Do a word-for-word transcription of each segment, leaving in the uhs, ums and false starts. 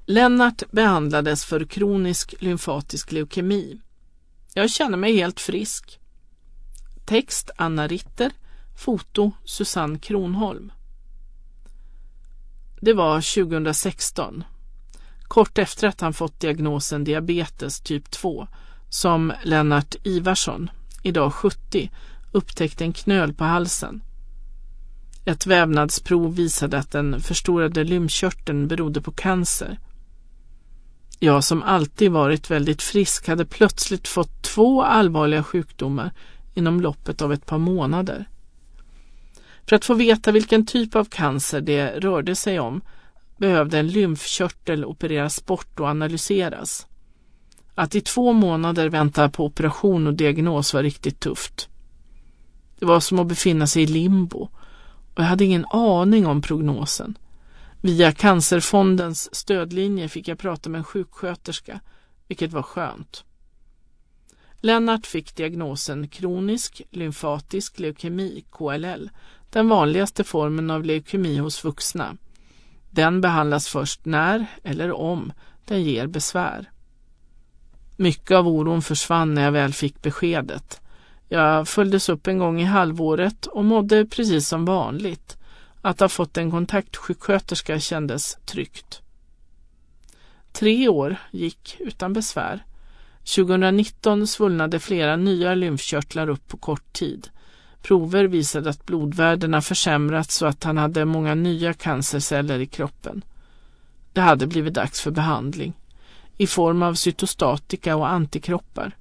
Lennart behandlades för kronisk lymfatisk leukemi. Jag känner mig helt frisk. Text Anna Ritter, foto Susanne Kronholm. Det var tjugohundrasexton, kort efter att han fått diagnosen diabetes typ två, som Lennart Ivarsson, idag sjuttio, upptäckte en knöl på halsen. Ett vävnadsprov visade att den förstorade lymfkörteln berodde på cancer. Jag som alltid varit väldigt frisk hade plötsligt fått två allvarliga sjukdomar inom loppet av ett par månader. För att få veta vilken typ av cancer det rörde sig om behövde en lymfkörtel opereras bort och analyseras. Att i två månader vänta på operation och diagnos var riktigt tufft. Det var som att befinna sig i limbo och jag hade ingen aning om prognosen. Via Cancerfondens stödlinje fick jag prata med en sjuksköterska, vilket var skönt. Lennart fick diagnosen kronisk lymfatisk leukemi, K L L, den vanligaste formen av leukemi hos vuxna. Den behandlas först när eller om den ger besvär. Mycket av oron försvann när jag väl fick beskedet. Jag följdes upp en gång i halvåret och mådde precis som vanligt. Att ha fått en kontaktsjuksköterska kändes tryggt. Tre år gick utan besvär. tjugohundranitton svullnade flera nya lymfkörtlar upp på kort tid. Prover visade att blodvärdena försämrats så att han hade många nya cancerceller i kroppen. Det hade blivit dags för behandling i form av cytostatika och antikroppar.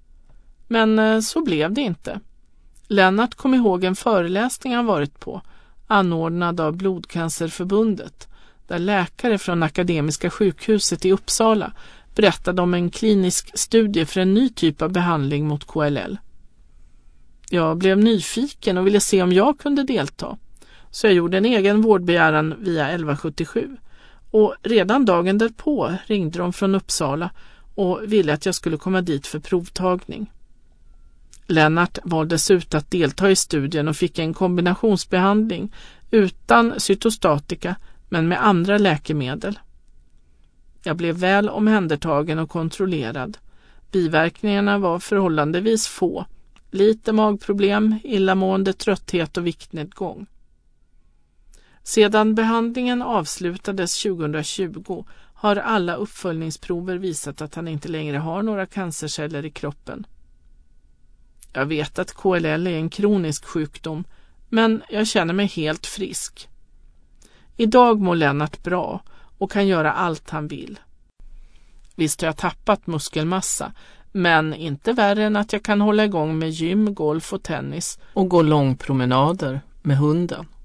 Men så blev det inte. Lennart kom ihåg en föreläsning han varit på, anordnad av Blodcancerförbundet, där läkare från Akademiska sjukhuset i Uppsala berättade om en klinisk studie för en ny typ av behandling mot K L L. Jag blev nyfiken och ville se om jag kunde delta, så jag gjorde en egen vårdbegäran via elva sjuttiosju. Och redan dagen därpå ringde de från Uppsala och ville att jag skulle komma dit för provtagning. Lennart valdes ut att delta i studien och fick en kombinationsbehandling utan cytostatika men med andra läkemedel. Jag blev väl omhändertagen och kontrollerad. Biverkningarna var förhållandevis få. Lite magproblem, illamående, trötthet och viktnedgång. Sedan behandlingen avslutades tjugohundratjugo har alla uppföljningsprover visat att han inte längre har några cancerceller i kroppen. Jag vet att K L L är en kronisk sjukdom, men jag känner mig helt frisk. Idag mår Lennart bra och kan göra allt han vill. Visst har jag tappat muskelmassa, men inte värre än att jag kan hålla igång med gym, golf och tennis och gå långpromenader med hunden.